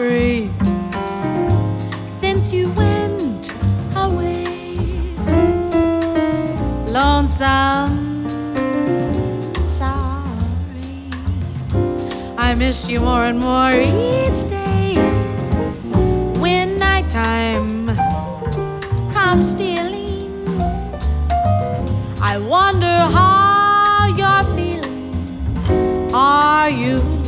sorry since you went away. Lonesome, sorry, I miss you more and more each day. When nighttime comes stealing, I wonder how you're feeling. Are you